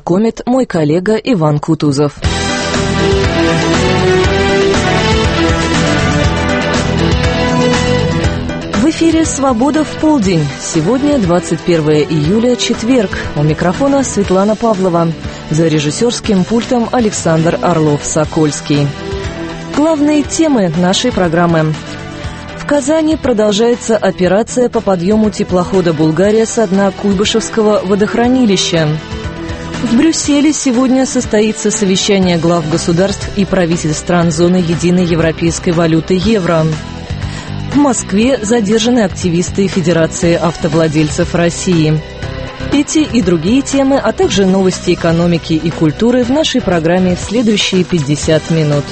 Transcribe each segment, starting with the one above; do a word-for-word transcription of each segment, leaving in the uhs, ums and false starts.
знакомит мой коллега Иван Кутузов. В эфире «Свобода в полдень». Сегодня двадцать первое июля, четверг. У микрофона Светлана Павлова. За режиссерским пультом Александр Орлов-Сокольский. Главные темы нашей программы. В Казани продолжается операция по подъему теплохода «Булгария» со дна Куйбышевского водохранилища. В Брюсселе сегодня состоится совещание глав государств и правительств стран зоны единой европейской валюты евро. В Москве задержаны активисты Федерации автовладельцев России. Эти и другие темы, а также новости экономики и культуры в нашей программе в следующие пятьдесят минут.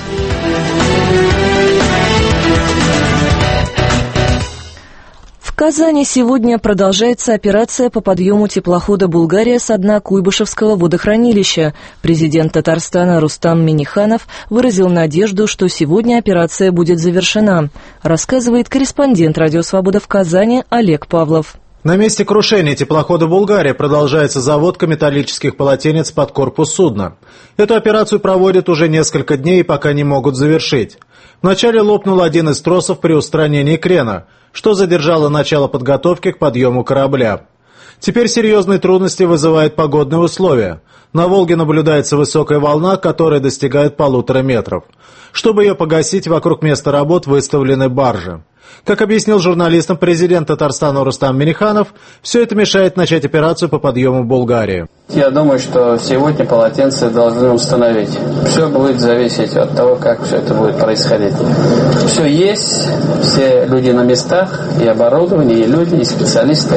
В Казани сегодня продолжается операция по подъему теплохода «Булгария» со дна Куйбышевского водохранилища. Президент Татарстана Рустам Минниханов выразил надежду, что сегодня операция будет завершена. Рассказывает корреспондент «Радио Свобода» в Казани Олег Павлов. На месте крушения теплохода «Булгария» продолжается заводка металлических полотенец под корпус судна. Эту операцию проводят уже несколько дней и пока не могут завершить. Вначале лопнул один из тросов при устранении крена, что задержало начало подготовки к подъему корабля. Теперь серьезные трудности вызывают погодные условия. На Волге наблюдается высокая волна, которая достигает полутора метров. Чтобы ее погасить, вокруг места работ выставлены баржи. Как объяснил журналистам президент Татарстана Рустам Минниханов, все это мешает начать операцию по подъему Булгарии. Я думаю, что сегодня полотенце должны установить. Все будет зависеть от того, как все это будет происходить. Все есть, все люди на местах, и оборудование, и люди, и специалисты.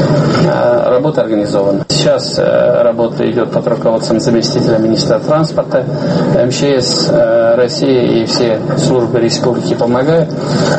Работа организована. Сейчас работа идет под руководством заместителя министра транспорта. эм че эс России и все службы республики помогают.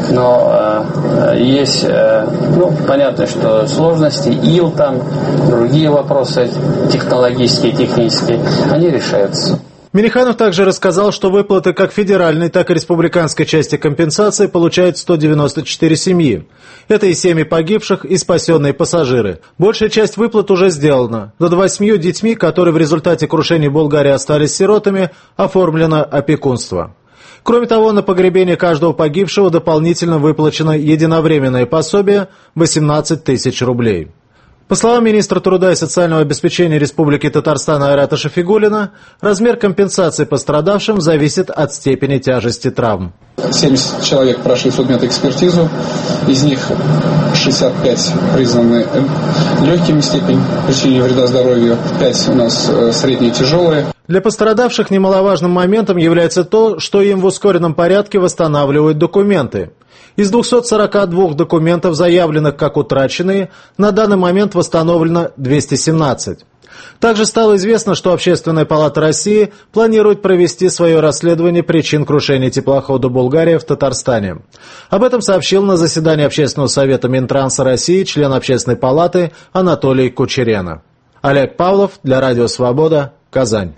Но есть, ну, понятно, что сложности, ил там, другие вопросы технологические, технические, они решаются. Минниханов также рассказал, что выплаты как федеральной, так и республиканской части компенсации получают сто девяносто четыре семьи. Это и семьи погибших, и спасенные пассажиры. Большая часть выплат уже сделана. Над восьмью детьми, которые в результате крушения Булгарии остались сиротами, оформлено опекунство. Кроме того, на погребение каждого погибшего дополнительно выплачено единовременное пособие восемнадцать тысяч рублей. По словам министра труда и социального обеспечения Республики Татарстан Айрата Шафигуллина, размер компенсации пострадавшим зависит от степени тяжести травм. семьдесят человек прошли судмедэкспертизу, из них шестьдесят пять признаны легкими степень причинения вреда здоровью, пять у нас средние и тяжелые. Для пострадавших немаловажным моментом является то, что им в ускоренном порядке восстанавливают документы. Из двухсот сорока двух документов, заявленных как утраченные, на данный момент восстановлено двести семнадцать. Также стало известно, что Общественная палата России планирует провести свое расследование причин крушения теплохода «Булгария» в Татарстане. Об этом сообщил на заседании Общественного совета Минтранса России член Общественной палаты Анатолий Кучерена. Олег Павлов для Радио Свобода, Казань.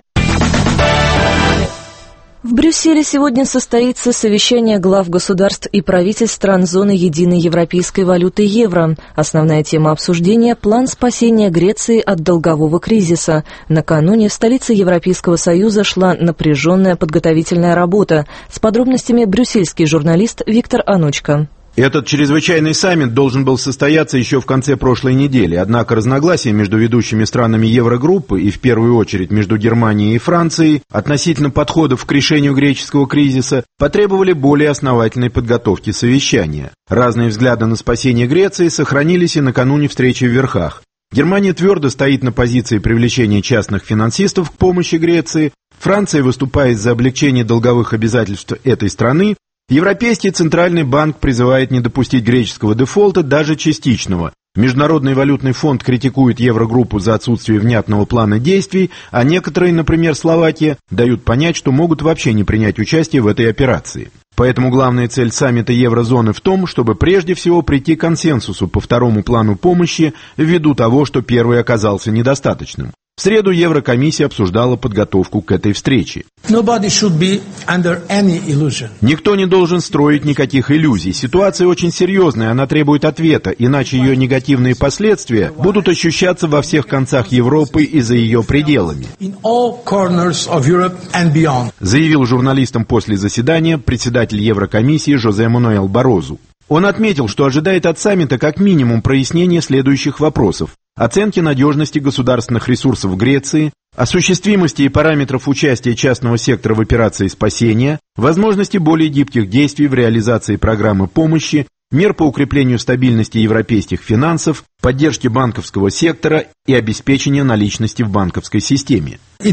В Брюсселе сегодня состоится совещание глав государств и правительств стран зоны единой европейской валюты евро. Основная тема обсуждения – план спасения Греции от долгового кризиса. Накануне в столице Европейского Союза шла напряженная подготовительная работа. С подробностями брюссельский журналист Виктор Анучко. Этот чрезвычайный саммит должен был состояться еще в конце прошлой недели, однако разногласия между ведущими странами Еврогруппы и в первую очередь между Германией и Францией относительно подходов к решению греческого кризиса потребовали более основательной подготовки совещания. Разные взгляды на спасение Греции сохранились и накануне встречи в верхах. Германия твердо стоит на позиции привлечения частных финансистов к помощи Греции, Франция выступает за облегчение долговых обязательств этой страны, Европейский центральный банк призывает не допустить греческого дефолта, даже частичного. Международный валютный фонд критикует Еврогруппу за отсутствие внятного плана действий, а некоторые, например, Словакия, дают понять, что могут вообще не принять участие в этой операции. Поэтому главная цель саммита еврозоны в том, чтобы прежде всего прийти к консенсусу по второму плану помощи ввиду того, что первый оказался недостаточным. В среду Еврокомиссия обсуждала подготовку к этой встрече. Никто не должен строить никаких иллюзий. Ситуация очень серьезная, она требует ответа, иначе ее негативные последствия будут ощущаться во всех концах Европы и за ее пределами. Заявил журналистам после заседания председатель Еврокомиссии Жозе Мануэль Барозу. Он отметил, что ожидает от саммита как минимум прояснения следующих вопросов: оценки надежности государственных ресурсов Греции, осуществимости и параметров участия частного сектора в операции спасения, возможности более гибких действий в реализации программы помощи, мер по укреплению стабильности европейских финансов, поддержки банковского сектора и обеспечения наличности в банковской системе. В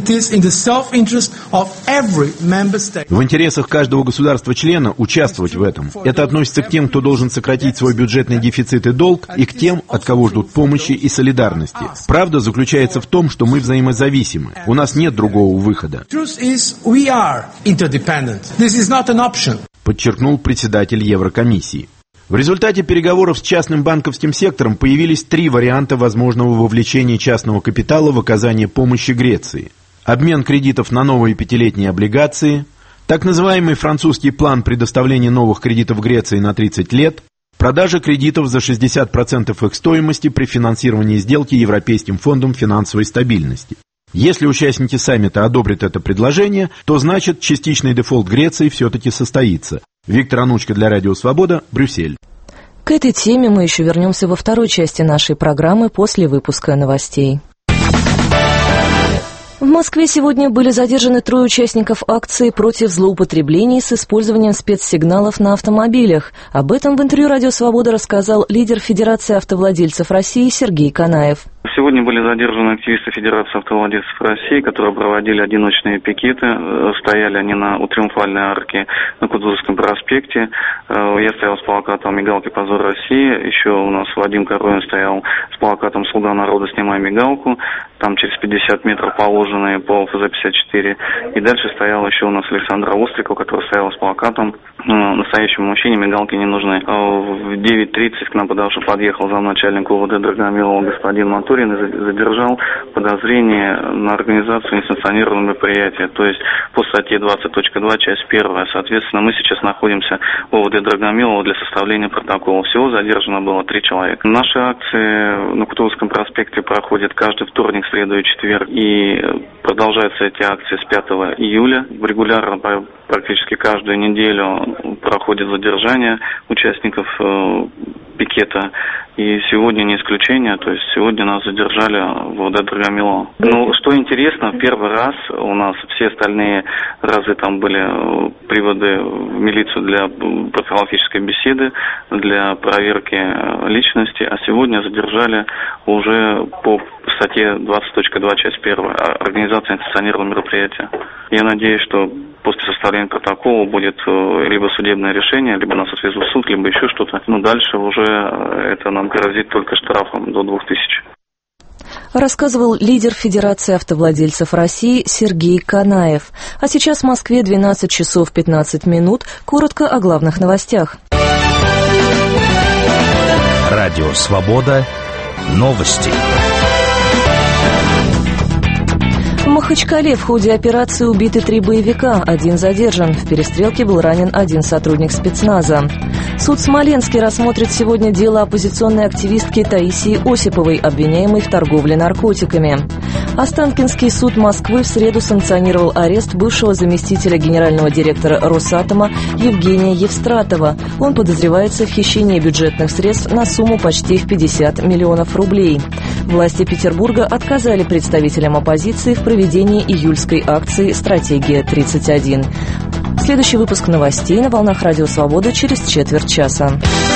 интересах каждого государства-члена участвовать в этом. Это относится к тем, кто должен сократить свой бюджетный дефицит и долг, и к тем, от кого ждут помощи и солидарности. Правда заключается в том, что мы взаимозависимы. У нас нет другого выхода. Подчеркнул председатель Еврокомиссии. В результате переговоров с частным банковским сектором появились три варианта возможного вовлечения частного капитала в оказание помощи Греции. Обмен кредитов на новые пятилетние облигации, так называемый французский план предоставления новых кредитов Греции на тридцать лет, продажа кредитов за шестьдесят процентов их стоимости при финансировании сделки Европейским фондом финансовой стабильности. Если участники саммита одобрят это предложение, то значит частичный дефолт Греции все-таки состоится. Виктор Анучко для Радио Свобода, Брюссель. К этой теме мы еще вернемся во второй части нашей программы после выпуска новостей. В Москве сегодня были задержаны трое участников акции против злоупотреблений с использованием спецсигналов на автомобилях. Об этом в интервью «Радио Свобода» рассказал лидер Федерации автовладельцев России Сергей Канаев. Сегодня были задержаны активисты Федерации автовладельцев России, которые проводили одиночные пикеты. Стояли они на, у Триумфальной арки на Кутузовском проспекте. Я стоял с плакатом «Мигалки, позор России». Еще у нас Вадим Коровин стоял с плакатом «Слуга народа, снимай мигалку». Там через пятьдесят метров положенные по эф зэ пятьдесят четыре. И дальше стоял еще у нас Александр Остриков, который стоял с плакатом «Настоящему мужчине мигалки не нужны». В девять тридцать к нам подошел, подъехал замначальник УВД Драгомилова господин Мантурин и задержал подозрение на организацию несанкционированного мероприятия, то есть по статье двадцать точка два, часть первая. Соответственно, мы сейчас находимся в УВД Драгомилова для составления протокола. Всего задержано было три человека. Наши акции на Кутузовском проспекте проходят каждый вторник, среду и четверг, и продолжаются эти акции с пятого июля. Регулярно, практически каждую неделю проходит задержание участников пикета. И сегодня не исключение, то есть сегодня нас задержали в УВД Драгомилова. Ну, что интересно, первый раз у нас все остальные разы там были приводы в милицию для профилактической беседы, для проверки личности, а сегодня задержали уже по статье двадцать точка два, часть первая, организация несанкционированного мероприятия. Я надеюсь, что после составления протокола будет либо судебное решение, либо нас отвезут в суд, либо еще что-то. Но дальше уже это нам грозит только штрафом до двух тысяч. Рассказывал лидер Федерации автовладельцев России Сергей Канаев. А сейчас в Москве двенадцать часов пятнадцать минут. Коротко о главных новостях. Радио «Свобода». Новости. В Махачкале в ходе операции убиты три боевика, один задержан. В перестрелке был ранен один сотрудник спецназа. Суд в Смоленске рассмотрит сегодня дело оппозиционной активистки Таисии Осиповой, обвиняемой в торговле наркотиками. Останкинский суд Москвы в среду санкционировал арест бывшего заместителя генерального директора Росатома Евгения Евстратова. Он подозревается в хищении бюджетных средств на сумму почти в пятьдесят миллионов рублей. Власти Петербурга отказали представителям оппозиции в проведении июльской акции «Стратегия тридцать один». Следующий выпуск новостей на волнах Радио Свобода через четверть часа.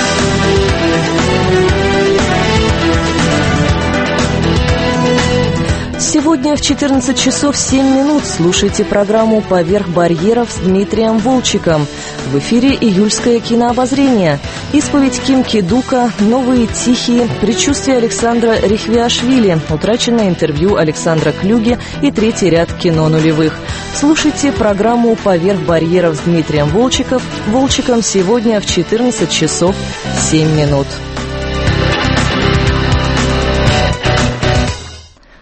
Сегодня в четырнадцать часов семь минут слушайте программу «Поверх барьеров» с Дмитрием Волчиком. В эфире июльское кинообозрение. Исповедь Ким Ки-дука, новые тихие, предчувствия Александра Рихвиашвили, утраченное интервью Александра Клюги и третий ряд кино нулевых. Слушайте программу «Поверх барьеров» с Дмитрием Волчиком, Волчиком сегодня в четырнадцать часов семь минут.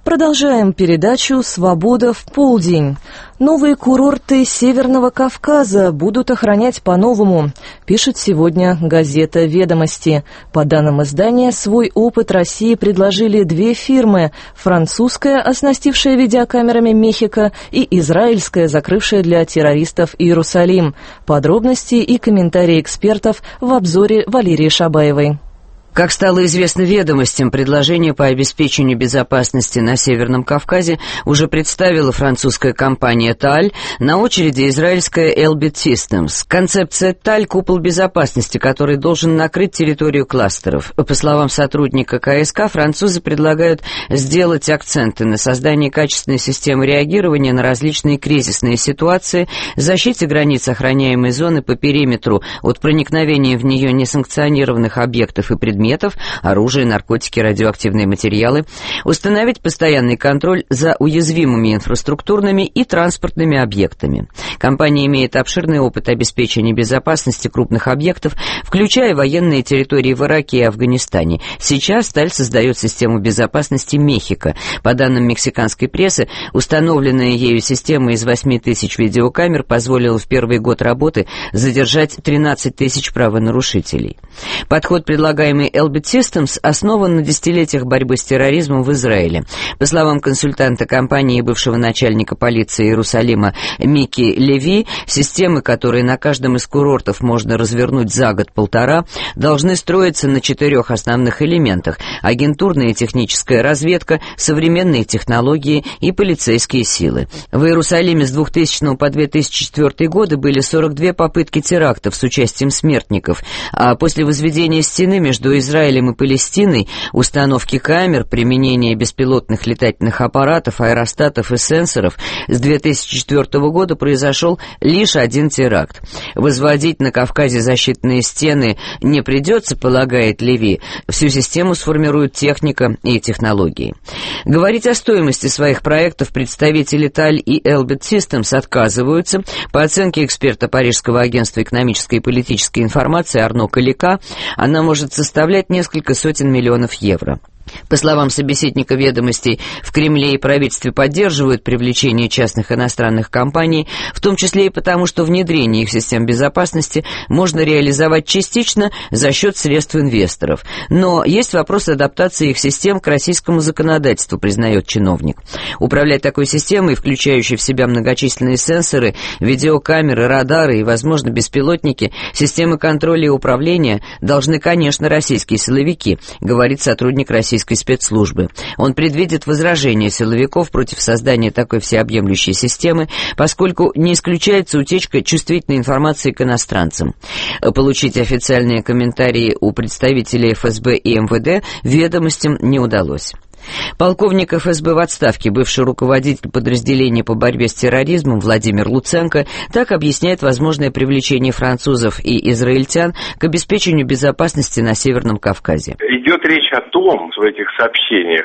Продолжаем передачу «Свобода в полдень». Новые курорты Северного Кавказа будут охранять по-новому, пишет сегодня газета «Ведомости». По данным издания, свой опыт России предложили две фирмы – французская, оснастившая видеокамерами Мехико, и израильская, закрывшая для террористов Иерусалим. Подробности и комментарии экспертов в обзоре Валерии Шабаевой. Как стало известно «Ведомостям», предложение по обеспечению безопасности на Северном Кавказе уже представила французская компания «Таль», на очереди израильская Elbit Systems. Концепция «Таль» — купол безопасности, который должен накрыть территорию кластеров. По словам сотрудника ка эс ка, французы предлагают сделать акценты на создании качественной системы реагирования на различные кризисные ситуации, защите границ охраняемой зоны по периметру от проникновения в нее несанкционированных объектов и предметов, оружие, наркотики, радиоактивные материалы, установить постоянный контроль за уязвимыми инфраструктурными и транспортными объектами. Компания имеет обширный опыт обеспечения безопасности крупных объектов, включая военные территории в Ираке и Афганистане. Сейчас «Таль» создает систему безопасности Мехико. По данным мексиканской прессы, установленная ею система из восьми тысяч видеокамер позволила в первый год работы задержать тринадцать тысяч правонарушителей. Подход, предлагаемый Elbit Systems, основан на десятилетиях борьбы с терроризмом в Израиле. По словам консультанта компании и бывшего начальника полиции Иерусалима Мики Леви, системы, которые на каждом из курортов можно развернуть за год-полтора, должны строиться на четырех основных элементах: агентурная и техническая разведка, современные технологии и полицейские силы. В Иерусалиме с двухтысячного по две тысячи четвёртый годы были сорок две попытки терактов с участием смертников, а после возведения стены между Израилем и Палестиной, установки камер, применение беспилотных летательных аппаратов, аэростатов и сенсоров, с две тысячи четвёртого года произошел лишь один теракт. Возводить на Кавказе защитные стены не придется, полагает Леви. Всю систему сформирует техника и технологии. Говорить о стоимости своих проектов представители «Таль» и Elbit Systems отказываются. По оценке эксперта Парижского агентства экономической и политической информации Арно Калика, она может составлять несколько сотен миллионов евро. По словам собеседника «Ведомостей», в Кремле и правительстве поддерживают привлечение частных иностранных компаний, в том числе и потому, что внедрение их систем безопасности можно реализовать частично за счет средств инвесторов. Но есть вопрос адаптации их систем к российскому законодательству, признает чиновник. Управлять такой системой, включающей в себя многочисленные сенсоры, видеокамеры, радары и, возможно, беспилотники, системы контроля и управления должны, конечно, российские силовики, говорит сотрудник российской спецслужбы. Он предвидит возражения силовиков против создания такой всеобъемлющей системы, поскольку не исключается утечка чувствительной информации к иностранцам. Получить официальные комментарии у представителей эф эс бэ и эм вэ дэ «Ведомостям» не удалось. Полковник эф эс бэ в отставке, бывший руководитель подразделения по борьбе с терроризмом Владимир Луценко, так объясняет возможное привлечение французов и израильтян к обеспечению безопасности на Северном Кавказе. Идет речь о том, в этих сообщениях,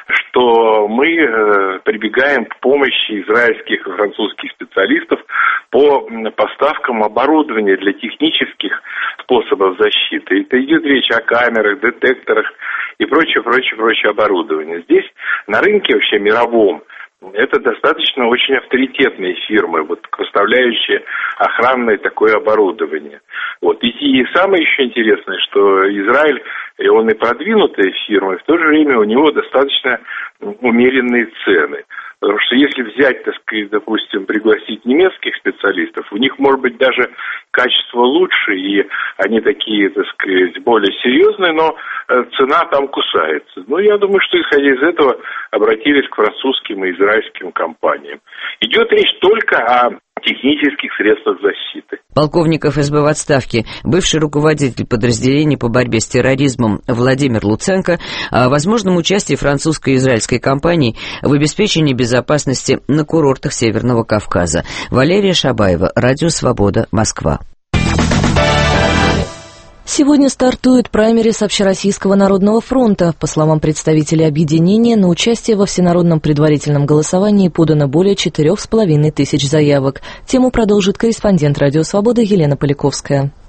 что мы э, прибегаем к помощи израильских и французских специалистов по поставкам оборудования для технических способов защиты. Это идет речь о камерах, детекторах и прочее, прочее, прочее оборудование. Здесь на рынке вообще мировом это достаточно очень авторитетные фирмы, вот, поставляющие охранное такое оборудование. Вот. И, и самое еще интересное, что Израиль, и он и продвинутая фирма, и в то же время у него достаточно умеренные цены. Потому что если взять, так сказать, допустим, пригласить немецких специалистов, у них может быть даже качество лучше, и они такие, так сказать, более серьезные, но цена там кусается. Ну, я думаю, что, исходя из этого, обратились к французским и израильским компаниям. Идет речь только о технических средствах защиты. Полковник эф эс бэ в отставке, бывший руководитель подразделения по борьбе с терроризмом Владимир Луценко о возможном участии французской и израильской компании в обеспечении безопасности на курортах Северного Кавказа. Валерия Шабаева, Радио Свобода, Москва. Сегодня стартует праймерис Общероссийского народного фронта. По словам представителей объединения, на участие во всенародном предварительном голосовании подано более четырех с половиной тысяч заявок. Тему продолжит корреспондент Радио Свобода Елена Поляковская.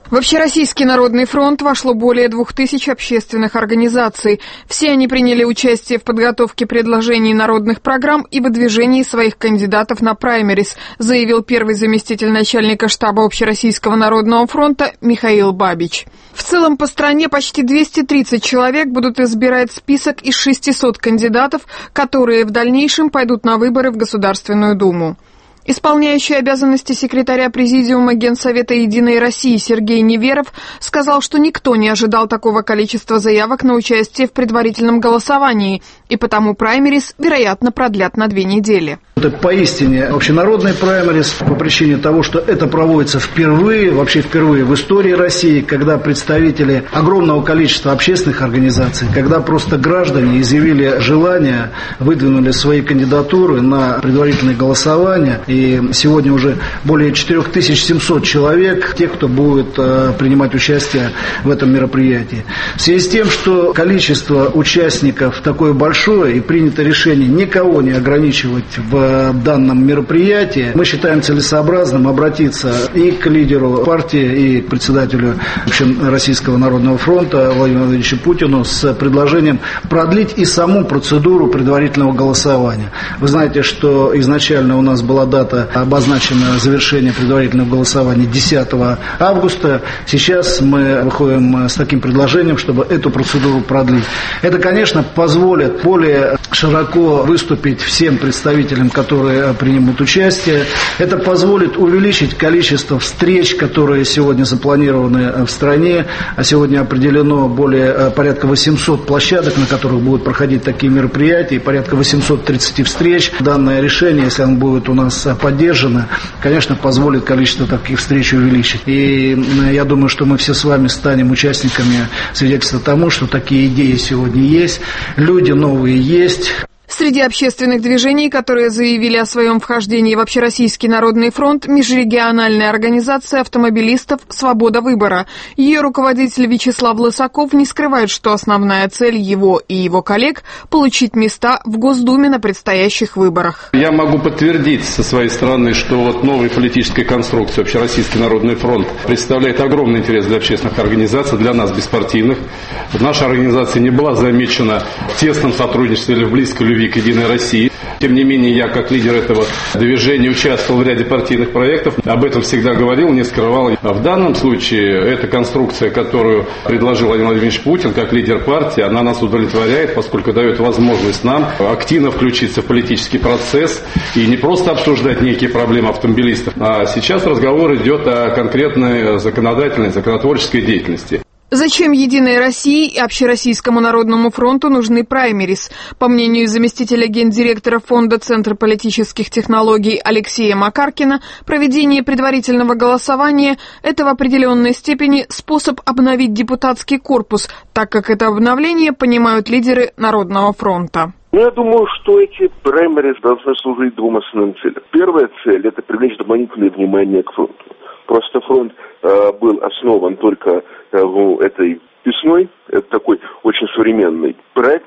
В Общероссийский народный фронт вошло более двух тысяч общественных организаций. Все они приняли участие в подготовке предложений народных программ и выдвижении своих кандидатов на праймерис, заявил первый заместитель начальника штаба Общероссийского народного фронта Михаил Бабич. В целом по стране почти двести тридцать человек будут избирать список из шестисот кандидатов, которые в дальнейшем пойдут на выборы в Государственную Думу. Исполняющий обязанности секретаря Президиума Генсовета «Единой России» Сергей Неверов сказал, что никто не ожидал такого количества заявок на участие в предварительном голосовании, и потому праймерис, вероятно, продлят на две недели. Это поистине общенародный праймерис по причине того, что это проводится впервые, вообще впервые в истории России, когда представители огромного количества общественных организаций, когда просто граждане изъявили желание, выдвинули свои кандидатуры на предварительное голосование. И сегодня уже более четыре тысячи семьсот человек, тех, кто будет э, принимать участие в этом мероприятии. В связи с тем, что количество участников такое большое и принято решение никого не ограничивать в данном мероприятии, мы считаем целесообразным обратиться и к лидеру партии, и к председателю Российского народного фронта Владимиру Владимировичу Путину с предложением продлить и саму процедуру предварительного голосования. Вы знаете, что изначально у нас была дата обозначено завершение предварительного голосования десятого августа. Сейчас мы выходим с таким предложением, чтобы эту процедуру продлить. Это, конечно, позволит более широко выступить всем представителям, которые примут участие. Это позволит увеличить количество встреч, которые сегодня запланированы в стране. А сегодня определено более порядка восьмисот площадок, на которых будут проходить такие мероприятия, и порядка восемьсот тридцать встреч. Данное решение, если оно будет у нас поддержано, конечно, позволит количество таких встреч увеличить. И я думаю, что мы все с вами станем участниками свидетельства тому, что такие идеи сегодня есть, люди новые есть. Среди общественных движений, которые заявили о своем вхождении в Общероссийский народный фронт, межрегиональная организация автомобилистов «Свобода выбора». Ее руководитель Вячеслав Лысаков не скрывает, что основная цель его и его коллег – получить места в Госдуме на предстоящих выборах. Я могу подтвердить со своей стороны, что вот новая политическая конструкция Общероссийский народный фронт представляет огромный интерес для общественных организаций, для нас, беспартийных. Наша организация не была замечена в тесном сотрудничестве или в близкой любви к «Единой России». Тем не менее, я как лидер этого движения участвовал в ряде партийных проектов, об этом всегда говорил, не скрывал. А в данном случае эта конструкция, которую предложил Владимир Владимирович Путин как лидер партии, она нас удовлетворяет, поскольку дает возможность нам активно включиться в политический процесс и не просто обсуждать некие проблемы автомобилистов, а сейчас разговор идет о конкретной законодательной, законотворческой деятельности. Зачем «Единой России» и Общероссийскому народному фронту нужны праймерис? По мнению заместителя гендиректора Фонда Центра политических технологий Алексея Макаркина, проведение предварительного голосования – это в определенной степени способ обновить депутатский корпус, так как это обновление понимают лидеры Народного фронта. Ну, я думаю, что эти праймерис должны служить двум основным целям. Первая цель – это привлечь дополнительное внимание к фронту. Просто фронт э, был основан только э, этой весной. Это такой очень современный проект.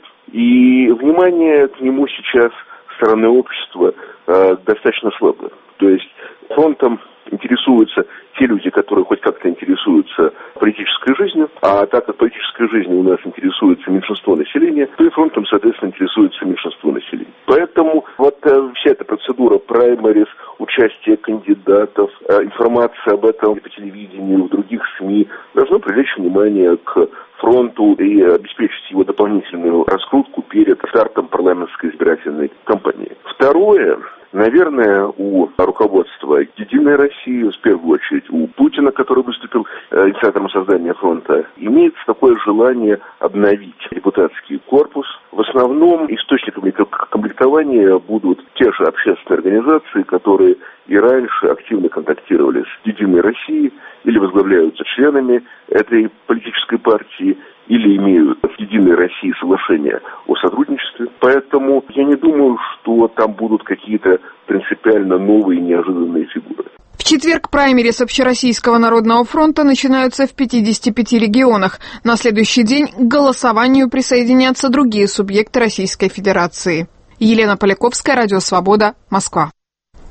И внимание к нему сейчас со стороны общества э, достаточно слабое. То есть фронтом интересуются те люди, которые хоть как-то интересуются политической жизнью, а так как политической жизнью у нас интересуется меньшинство населения, то и фронтом, соответственно, интересуется меньшинство населения. Поэтому вот э, вся эта процедура праймерис, участие кандидатов, э, информация об этом по телевидению, в других СМИ должно привлечь внимание к фронту и обеспечить его дополнительную раскрутку перед стартом парламентской избирательной кампании. Второе. Наверное, у руководства «Единой России», в первую очередь у Путина, который выступил инициатором создания фронта, имеется такое желание обновить депутатский корпус. В основном источниками комплектования будут те же общественные организации, которые и раньше активно контактировали с «Единой Россией» или возглавляются членами этой политической партии, или имеют в «Единой России» соглашение о сотрудничестве. Поэтому я не думаю, что там будут какие-то принципиально новые неожиданные фигуры. В четверг праймерис Общероссийского народного фронта начинаются в пятидесяти пяти регионах. На следующий день к голосованию присоединятся другие субъекты Российской Федерации. Елена Поляковская, Радио Свобода, Москва.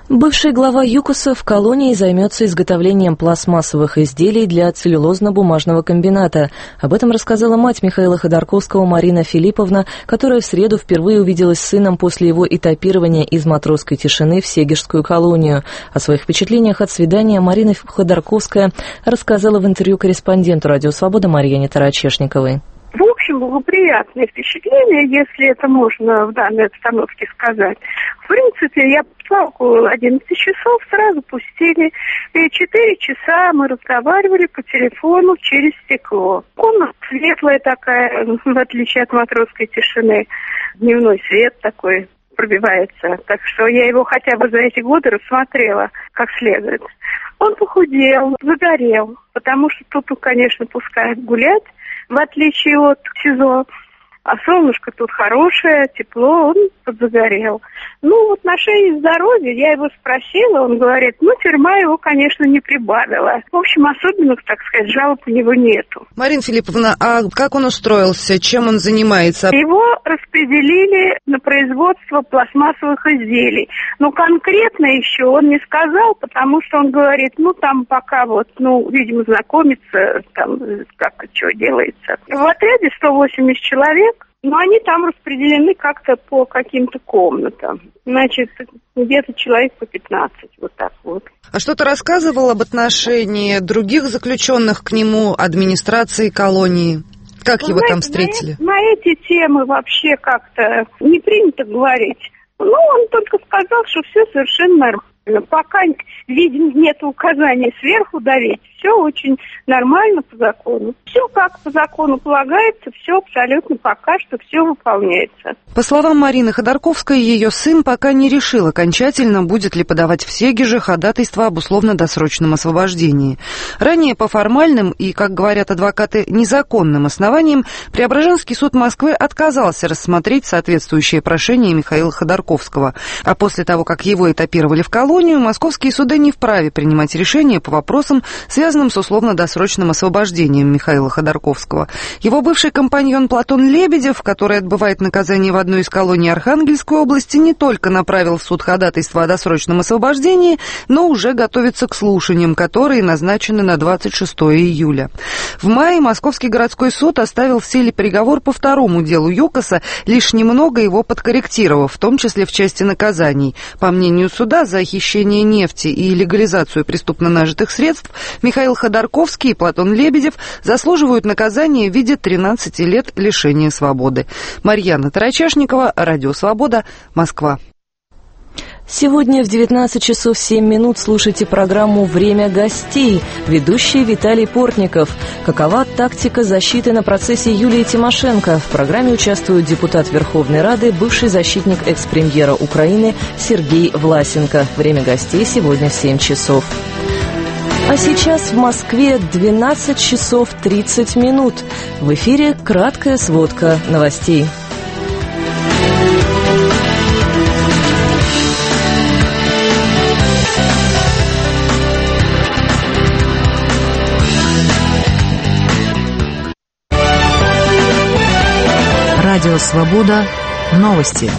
Бывший глава ЮКОСа в колонии займется изготовлением пластмассовых изделий для целлюлозно-бумажного комбината. Об этом рассказала мать Михаила Ходорковского Марина Филипповна, которая в среду впервые увиделась с сыном после его этапирования из матросской тишины в Сегежскую колонию. О своих впечатлениях от свидания Марина Ходорковская рассказала в интервью корреспонденту «Радио Свобода» Марьяне Тарачешниковой. В общем, благоприятное впечатление, если это можно в данной обстановке сказать. В принципе, я пришла около одиннадцати часов, сразу пустили. И четыре часа мы разговаривали по телефону через стекло. Комната светлая такая, в отличие от матросской тишины. Дневной свет такой пробивается. Так что я его хотя бы за эти годы рассмотрела как следует. Он похудел, загорел, потому что тут, конечно, пускают гулять, в отличие от СИЗО. А солнышко тут хорошее, тепло, он подзагорел. Ну, в отношении здоровья я его спросила, он говорит, ну, тюрьма его, конечно, не прибавила. В общем, особенных, так сказать, жалоб у него нету. Марина Филипповна, а как он устроился, чем он занимается? Его распределили на производство пластмассовых изделий. Но конкретно еще он не сказал, потому что он говорит, ну, там пока вот, ну, видимо, знакомиться, там, как, что делается. В отряде сто восемьдесят человек. Но они там распределены как-то по каким-то комнатам. Значит, где-то человек по пятнадцать, вот так вот. А что-то рассказывал об отношении других заключенных к нему, администрации колонии? Как его там встретили? На, на эти темы вообще как-то не принято говорить. Ну, он только сказал, что все совершенно нормально. Пока, видимо, нет указания сверху давить, все очень нормально по закону. Все как по закону полагается, все абсолютно пока что все выполняется. По словам Марины Ходорковской, ее сын пока не решил окончательно, будет ли подавать в Сегеже ходатайство об условно-досрочном освобождении. Ранее по формальным и, как говорят адвокаты, незаконным основаниям Преображенский суд Москвы отказался рассмотреть соответствующее прошение Михаила Ходорковского. А после того, как его этапировали в колонию, московские суды не вправе принимать решения по вопросам, связанным с условно-досрочным освобождением Михаила Ходорковского. Его бывший компаньон Платон Лебедев, который отбывает наказание в одной из колоний Архангельской области, не только направил в суд ходатайство о досрочном освобождении, но уже готовится к слушаниям, которые назначены на двадцать шестого июля. В мае Московский городской суд оставил в силе приговор по второму делу ЮКОСа, лишь немного его подкорректировав, в том числе в части наказаний. По мнению суда, за хищение нефти и легализацию преступно нажитых средств Михаил Ходорковский и Платон Лебедев заслуживают наказания в виде тринадцати лет лишения свободы. Марьяна Тарачешникова, Радио Свобода, Москва. Сегодня в девятнадцать часов семь минут слушайте программу «Время гостей». Ведущий Виталий Портников. Какова тактика защиты на процессе Юлии Тимошенко? В программе участвует депутат Верховной Рады, бывший защитник экс-премьера Украины Сергей Власенко. Время гостей сегодня в семь часов. А сейчас в Москве двенадцать часов тридцать минут. В эфире краткая сводка новостей. Радио Свобода. Новости.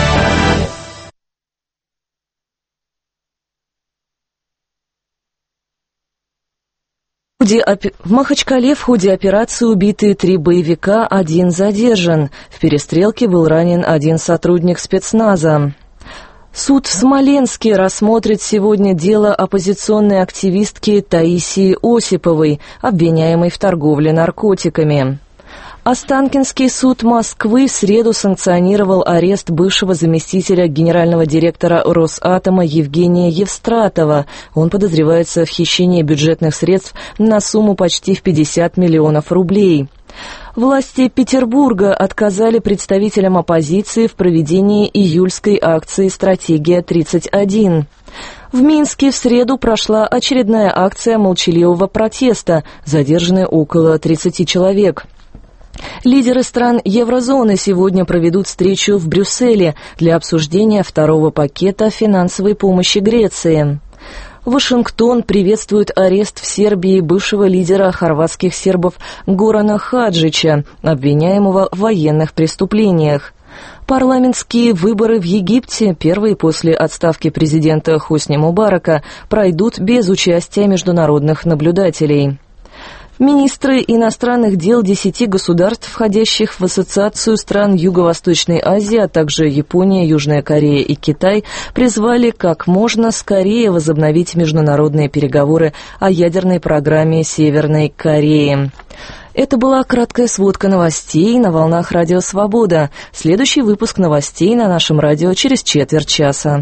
В Махачкале в ходе операции убиты три боевика, один задержан. В перестрелке был ранен один сотрудник спецназа. Суд в Смоленске рассмотрит сегодня дело оппозиционной активистки Таисии Осиповой, обвиняемой в торговле наркотиками. Останкинский суд Москвы в среду санкционировал арест бывшего заместителя генерального директора Росатома Евгения Евстратова. Он подозревается в хищении бюджетных средств на сумму почти в пятьдесят миллионов рублей. Власти Петербурга отказали представителям оппозиции в проведении июльской акции «Стратегия тридцать один». В Минске в среду прошла очередная акция молчаливого протеста. Задержаны около тридцати человек. Лидеры стран еврозоны сегодня проведут встречу в Брюсселе для обсуждения второго пакета финансовой помощи Греции. Вашингтон приветствует арест в Сербии бывшего лидера хорватских сербов Горана Хаджича, обвиняемого в военных преступлениях. Парламентские выборы в Египте, первые после отставки президента Хосни Мубарака, пройдут без участия международных наблюдателей. Министры иностранных дел десяти государств, входящих в Ассоциацию стран Юго-Восточной Азии, а также Япония, Южная Корея и Китай, призвали как можно скорее возобновить международные переговоры о ядерной программе Северной Кореи. Это была краткая сводка новостей на волнах Радио Свобода. Следующий выпуск новостей на нашем радио через четверть часа.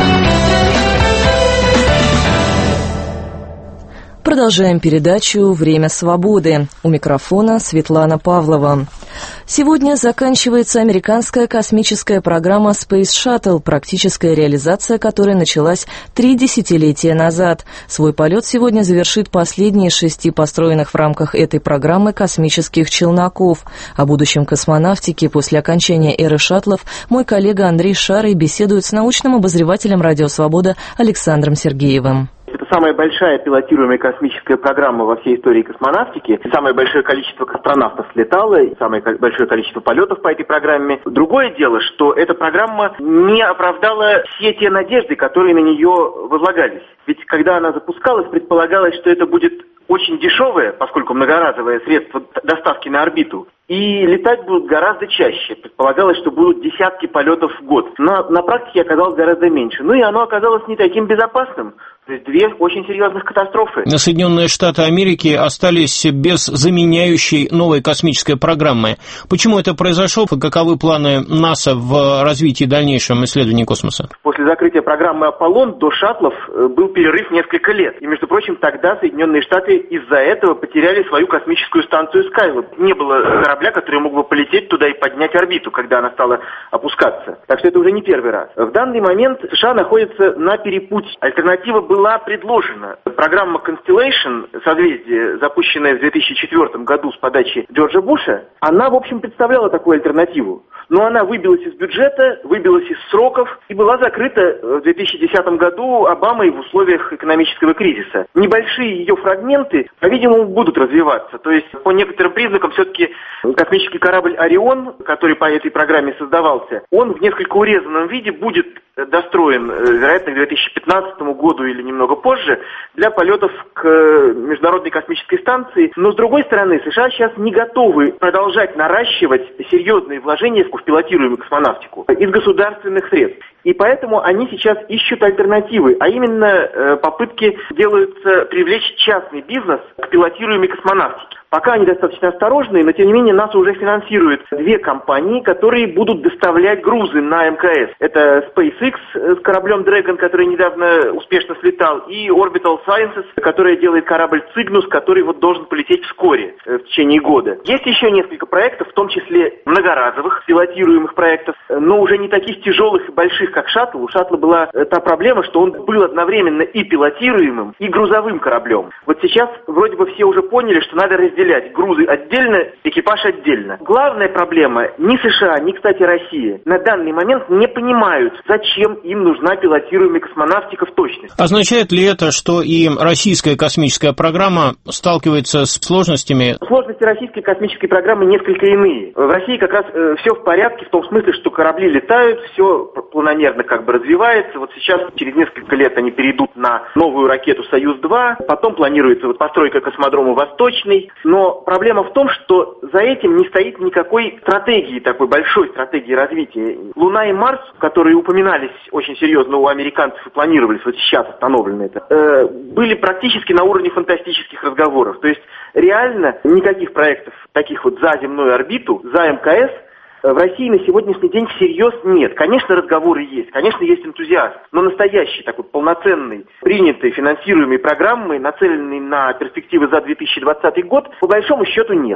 Продолжаем передачу «Время свободы». У микрофона Светлана Павлова. Сегодня заканчивается американская космическая программа Space Shuttle, практическая реализация которой началась три десятилетия назад. Свой полет сегодня завершит последний из шести построенных в рамках этой программы космических челноков. О будущем космонавтики после окончания эры шаттлов мой коллега Андрей Шарый беседует с научным обозревателем «Радио Свобода» Александром Сергеевым. Это самая большая пилотируемая космическая программа во всей истории космонавтики. Самое большое количество астронавтов слетало, и самое большое количество полетов по этой программе. Другое дело, что эта программа не оправдала все те надежды, которые на нее возлагались. Ведь когда она запускалась, предполагалось, что это будет очень дешевое, поскольку многоразовое средство доставки на орбиту, и летать будут гораздо чаще. Предполагалось, что будут десятки полетов в год. Но на практике оказалось гораздо меньше. Ну и оно оказалось не таким безопасным. То есть две очень серьезных катастрофы. Соединенные Штаты Америки остались без заменяющей новой космической программы. Почему это произошло? Каковы планы НАСА в развитии дальнейшем исследований космоса? После закрытия программы «Аполлон» до шаттлов был перерыв несколько лет. И, между прочим, тогда Соединенные Штаты из-за этого потеряли свою космическую станцию «Скайлэб». Не было корабля, который мог бы полететь туда и поднять орбиту, когда она стала опускаться. Так что это уже не первый раз. В данный момент США находятся на перепутье. Альтернатива была предложена. Программа Constellation, созвездие, запущенная в две тысячи четвёртом году с подачи Джорджа Буша, она, в общем, представляла такую альтернативу. Но она выбилась из бюджета, выбилась из сроков и была закрыта в две тысячи десятом году Обамой в условиях экономического кризиса. Небольшие ее фрагменты, по-видимому, будут развиваться. То есть, по некоторым признакам, все-таки космический корабль «Орион», который по этой программе создавался, он в несколько урезанном виде будет достроен, вероятно, к две тысячи пятнадцатому году или немного позже, для полетов к Международной космической станции. Но, с другой стороны, США сейчас не готовы продолжать наращивать серьезные вложения в пилотируемую космонавтику из государственных средств. И поэтому они сейчас ищут альтернативы, а именно э, попытки делаются привлечь частный бизнес к пилотируемой космонавтике. Пока они достаточно осторожные, но тем не менее НАСА уже финансирует две компании, которые будут доставлять грузы на эм ка эс. Это SpaceX с кораблем Dragon, который недавно успешно слетал, и Orbital Sciences, которая делает корабль Cygnus, который вот должен полететь вскоре, в течение года. Есть еще несколько проектов, в том числе многоразовых пилотируемых проектов, но уже не таких тяжелых и больших, как шаттл. У шаттла была та проблема, что он был одновременно и пилотируемым, и грузовым кораблем. Вот сейчас вроде бы все уже поняли, что надо разделять грузы отдельно, экипаж отдельно. Главная проблема, ни США, ни, кстати, Россия на данный момент не понимают, зачем им нужна пилотируемая космонавтика в точности. Означает ли это, что и российская космическая программа сталкивается с сложностями? Сложности российской космической программы несколько иные. В России как раз э, все в порядке, в том смысле, что корабли летают, все планомерно как бы развивается. Вот сейчас, через несколько лет, они перейдут на новую ракету «Союз-два», потом планируется вот постройка космодрома «Восточный». Но проблема в том, что за этим не стоит никакой стратегии, такой большой стратегии развития. Луна и Марс, которые упоминались очень серьезно у американцев и планировались, вот сейчас остановлено это, э, были практически на уровне фантастических разговоров. То есть реально никаких проектов таких вот за земную орбиту, за эм ка эс в России на сегодняшний день всерьез нет. Конечно, разговоры есть, конечно, есть энтузиазм, но настоящий такой полноценный, принятый, финансируемый программы, нацеленный на перспективы за две тысячи двадцатый год, по большому счету нет.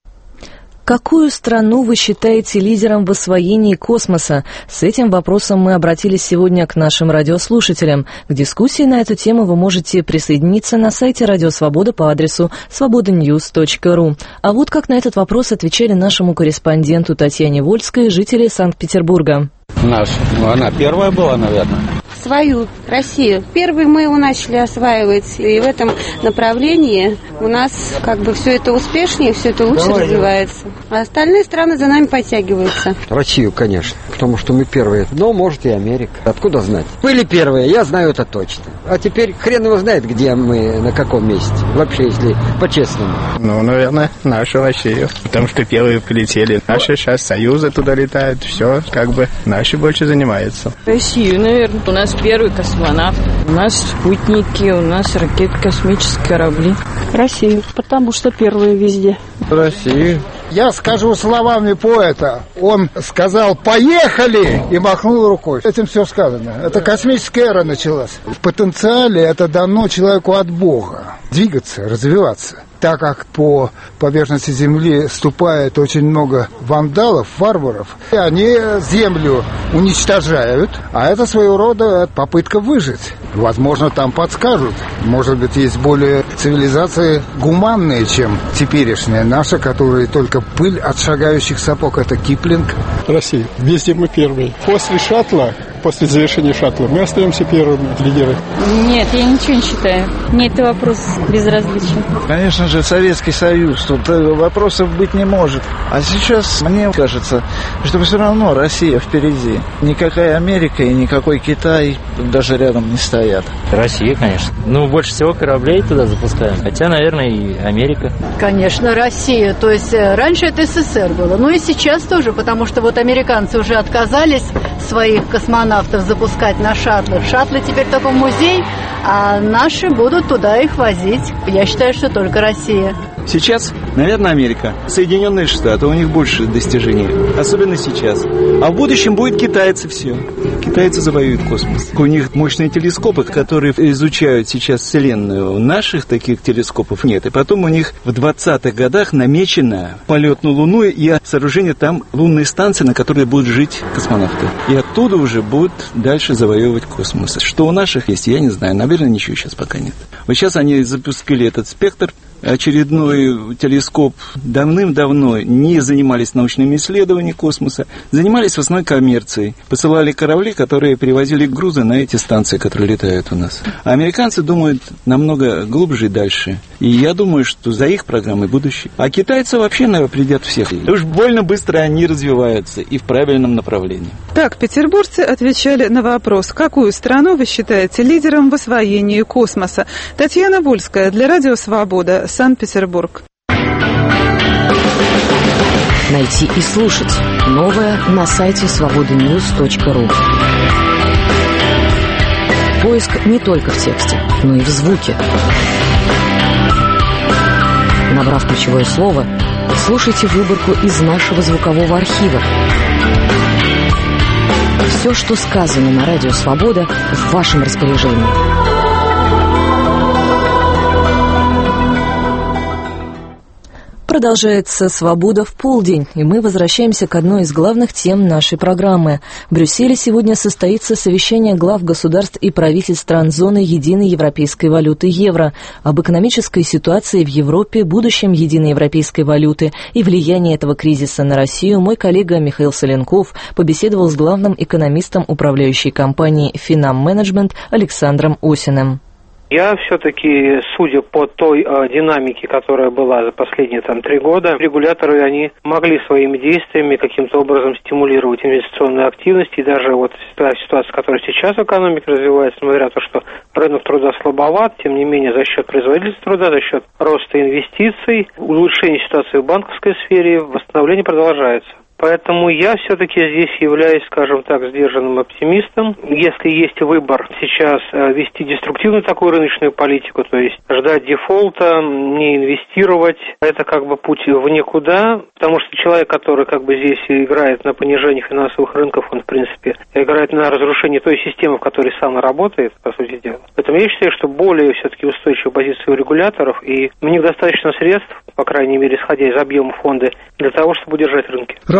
Какую страну вы считаете лидером в освоении космоса? С этим вопросом мы обратились сегодня к нашим радиослушателям. К дискуссии на эту тему вы можете присоединиться на сайте Радио Свобода по адресу свобода ньюс точка ру. А вот как на этот вопрос отвечали нашему корреспонденту Татьяне Вольской жители Санкт-Петербурга. Наш, ну она первая была, наверное. свою Россию. Первый мы его начали осваивать, и в этом направлении у нас как бы все это успешнее, все это лучше Давай, развивается. А остальные страны за нами подтягиваются. Россию, конечно, потому что мы первые. Но, может, и Америка. Откуда знать? Были первые, я знаю это точно. А теперь хрен его знает, где мы, на каком месте. Вообще, если по-честному. Ну, наверное, нашу Россию. Потому что первые полетели. Наши сейчас союзы туда летают. Все, как бы, наши больше занимаются. Россию, наверное. У нас первый космонавт. У нас спутники, у нас ракеты, космические корабли. Россию, потому что первые везде. Россию. Я скажу словами поэта. Он сказал «поехали» и махнул рукой. Этим все сказано. Это космическая эра началась. В потенциале это дано человеку от Бога. Двигаться, развиваться. Так как по поверхности Земли ступает очень много вандалов, варваров, и они Землю уничтожают, а это своего рода попытка выжить. Возможно, там подскажут. Может быть, есть более цивилизации гуманные, чем теперешняя наша, которые только пыль от шагающих сапог. Это Киплинг. Россия. Везде мы первые. После шаттла, после завершения шаттла, мы остаемся первыми лидерами. Нет, я ничего не считаю. Мне это вопрос безразличен. Конечно же, Советский Союз. Тут вопросов быть не может. А сейчас, мне кажется, что все равно Россия впереди. Никакая Америка и никакой Китай даже рядом не стоят. Россия, конечно. Ну, больше всего кораблей туда запускаем. Хотя, наверное, и Америка. Конечно, Россия. То есть раньше это СССР было. Ну и сейчас тоже, потому что вот американцы уже отказались своих космонавтов запускать на шаттлы. Шаттлы теперь только в музей, а наши будут туда их возить. Я считаю, что только Россия. Сейчас, наверное, Америка. Соединенные Штаты, у них больше достижений. Особенно сейчас. А в будущем будет китайцы все. Китайцы завоюют космос. У них мощные телескопы, которые изучают сейчас Вселенную. У наших таких телескопов нет. И потом у них в двадцатых годах намечено полет на Луну и сооружение там лунной станции, на которой будут жить космонавты. И оттуда уже будут дальше завоевывать космос. Что у наших есть, я не знаю. Наверное, ничего сейчас пока нет. Вот сейчас они запустили этот спектр. Очередной телескоп. Давным-давно не занимались научными исследованиями космоса, занимались в основном коммерцией. Посылали корабли, которые перевозили грузы на эти станции, которые летают у нас. А американцы думают намного глубже и дальше. И я думаю, что за их программой будущее. А китайцы вообще, наверное, придят всех. Уж больно быстро они развиваются и в правильном направлении. Так, петербуржцы отвечали на вопрос, какую страну вы считаете лидером в освоении космоса. Татьяна Вольская для Радио Свобода, Санкт-Петербург. Найти и слушать новое на сайте свобода ньюс точка ру. Поиск не только в тексте, но и в звуке. Набрав ключевое слово, слушайте выборку из нашего звукового архива. Все, что сказано на Радио Свобода, в вашем распоряжении. Продолжается «Свобода в полдень», и мы возвращаемся к одной из главных тем нашей программы. В Брюсселе сегодня состоится совещание глав государств и правительств стран зоны единой европейской валюты евро об экономической ситуации в Европе, будущем единой европейской валюты и влиянии этого кризиса на Россию. Мой коллега Михаил Соленков побеседовал с главным экономистом управляющей компании «Финам Менеджмент» Александром Осиным. Я все-таки, судя по той э, динамике, которая была за последние там три года, регуляторы, они могли своими действиями каким-то образом стимулировать инвестиционную активность, и даже вот та ситуация, которая сейчас экономика развивается, несмотря на то, что рынок труда слабоват, тем не менее за счет производительности труда, за счет роста инвестиций, улучшения ситуации в банковской сфере, восстановление продолжается. Поэтому я все-таки здесь являюсь, скажем так, сдержанным оптимистом. Если есть выбор сейчас вести деструктивную такую рыночную политику, то есть ждать дефолта, не инвестировать, это как бы путь в никуда, потому что человек, который как бы здесь играет на понижении финансовых рынков, он, в принципе, играет на разрушение той системы, в которой сам работает, по сути дела. Поэтому я считаю, что более все-таки устойчивая позиция у регуляторов, и у них достаточно средств, по крайней мере, исходя из объема фонда, для того, чтобы удержать рынки.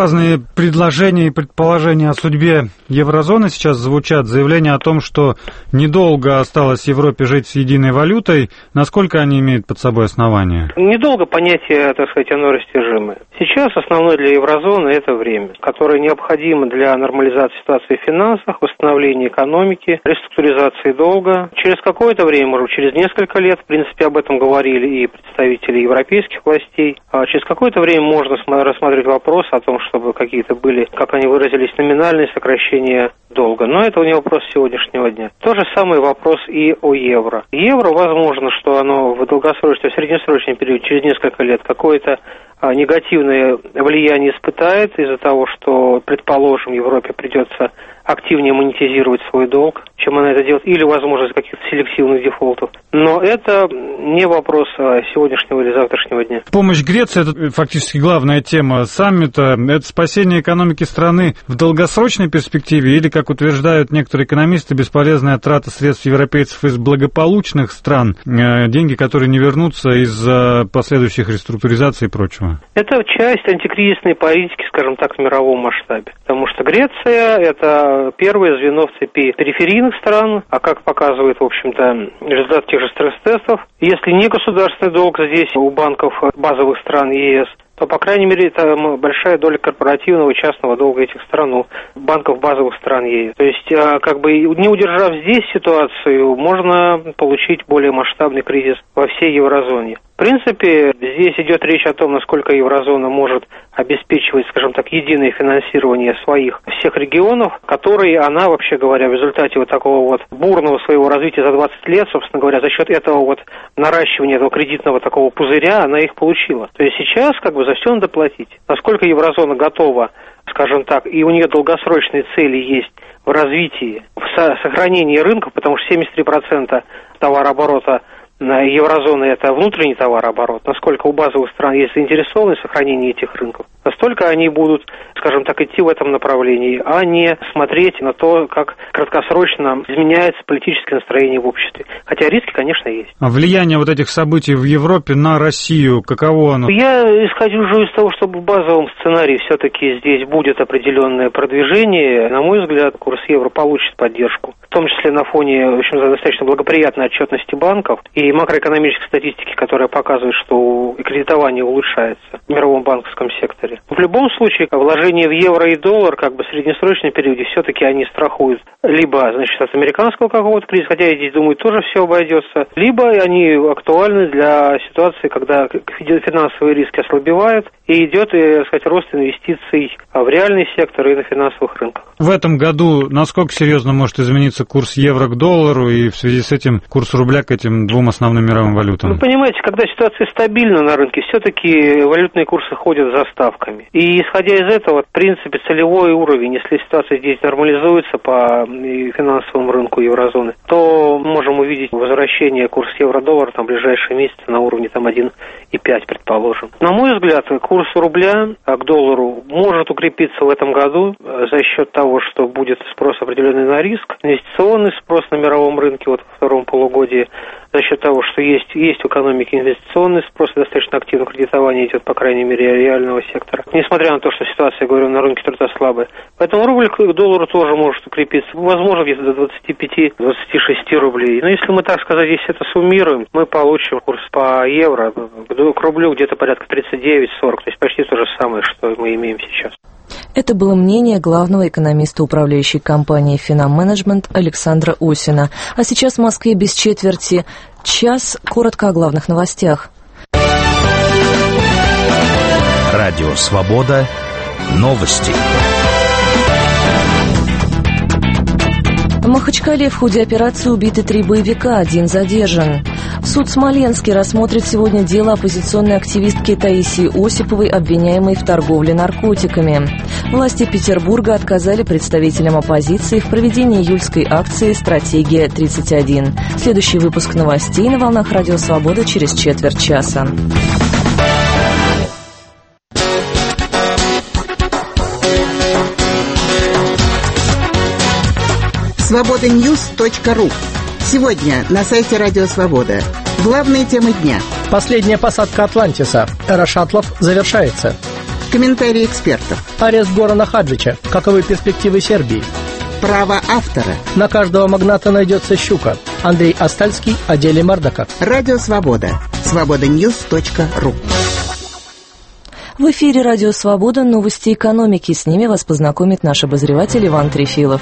разные предложения и предположения о судьбе еврозоны сейчас звучат. Заявление о том, что недолго осталось Европе жить с единой валютой. Насколько они имеют под собой основания? Недолго понятие, так сказать, оно растяжимое. Сейчас основное для еврозоны это время, которое необходимо для нормализации ситуации в финансах, восстановления экономики, реструктуризации долга. Через какое-то время, может, через несколько лет, в принципе, об этом говорили и представители европейских властей, а через какое-то время можно рассматривать вопрос о том, чтобы какие-то были, как они выразились, номинальные сокращения долга. Но это не вопрос сегодняшнего дня. То же самый вопрос и о евро. Евро, возможно, что оно в долгосрочном, в среднесрочном периоде, через несколько лет, какое-то а, негативное влияние испытает из-за того, что, предположим, Европе придется активнее монетизировать свой долг, чем она это делает, или, возможно, из каких-то селективных дефолтов. Но это не вопрос сегодняшнего или завтрашнего дня. Помощь Греции – это фактически главная тема саммита. Это спасение экономики страны в долгосрочной перспективе или, как утверждают некоторые экономисты, бесполезная трата средств европейцев из благополучных стран, деньги, которые не вернутся из-за последующих реструктуризаций и прочего? Это часть антикризисной политики, скажем так, в мировом масштабе. Потому что Греция – это первое звено в цепи периферийных стран, а как показывает, в общем-то, результат тех же стресс-тестов, если не государственный долг здесь у банков базовых стран ЕС, то, по крайней мере, там большая доля корпоративного и частного долга этих стран у банков базовых стран ЕС. То есть, как бы не удержав здесь ситуацию, можно получить более масштабный кризис во всей еврозоне. В принципе, здесь идет речь о том, насколько еврозона может обеспечивать, скажем так, единое финансирование своих всех регионов, которые она, вообще говоря, в результате вот такого вот бурного своего развития за двадцать лет, собственно говоря, за счет этого вот наращивания этого кредитного такого пузыря, она их получила. То есть сейчас как бы за все надо платить. Насколько еврозона готова, скажем так, и у нее долгосрочные цели есть в развитии, в сохранении рынков, потому что семьдесят три процента товарооборота еврозоны – это внутренний товарооборот, насколько у базовых стран есть заинтересованность в сохранении этих рынков, настолько они будут, скажем так, идти в этом направлении, а не смотреть на то, как краткосрочно изменяется политическое настроение в обществе. Хотя риски, конечно, есть. А влияние вот этих событий в Европе на Россию, каково оно? Я исхожу из того, что в базовом сценарии все-таки здесь будет определенное продвижение. На мой взгляд, курс евро получит поддержку, в том числе на фоне, в общем, достаточно благоприятной отчетности банков и макроэкономической статистики, которая показывает, что кредитование улучшается в мировом банковском секторе. В любом случае, вложения в евро и доллар, как бы в среднесрочном периоде, все-таки они страхуют либо, значит, от американского какого-то кризиса, хотя я здесь думаю, тоже все обойдется, либо они актуальны для ситуации, когда финансовые риски ослабевают и идет, так сказать, рост инвестиций в реальный сектор и на финансовых рынках. В этом году насколько серьезно может измениться курс евро к доллару и в связи с этим курс рубля к этим двум основным мировым валютам? Вы понимаете, когда ситуация стабильна на рынке, все-таки валютные курсы ходят за ставками. И исходя из этого, в принципе, целевой уровень, если ситуация здесь нормализуется по финансовому рынку еврозоны, то можем увидеть возвращение курса евро-доллара там, в ближайшие месяцы на уровне там, один и пять, предположим. На мой взгляд, курс рубля к доллару может укрепиться в этом году за счет того, что будет спрос определенный на риск, инвестиционный спрос на мировом рынке вот во втором полугодии, за счет того, что есть, есть в экономике инвестиционный спрос, достаточно активное кредитование идет, по крайней мере, реального сектора. Несмотря на то, что ситуация, я говорю, на рынке труда слабая. Поэтому рубль к доллару тоже может укрепиться. Возможно, где-то до двадцати пяти - двадцати шести рублей. Но если мы, так сказать, здесь это суммируем, мы получим курс по евро к рублю где-то порядка тридцать девять - сорок. То есть почти то же самое, что мы имеем сейчас. Это было мнение главного экономиста управляющей компании «Финам-менеджмент» Александра Осина. А сейчас в Москве без четверти час. Коротко о главных новостях. Радио «Свобода». Новости. В Махачкале в ходе операции убиты три боевика, один задержан. Суд в Смоленске рассмотрит сегодня дело оппозиционной активистки Таисии Осиповой, обвиняемой в торговле наркотиками. Власти Петербурга отказали представителям оппозиции в проведении июльской акции «Стратегия тридцать один». Следующий выпуск новостей на волнах Радио Свобода через четверть часа. свобода ньюс точка ру. Сегодня на сайте Радио Свобода. Главные темы дня. Последняя посадка «Атлантиса». Эра шаттлов завершается. Комментарии экспертов. Арест Горана Хаджича. Каковы перспективы Сербии? Право автора. На каждого магната найдется щука. Андрей Астальский о деле Мардака. Радио «Свобода». свобода ньюс точка ру. В эфире «Радио Свобода», новости экономики. С ними вас познакомит наш обозреватель Иван Трефилов.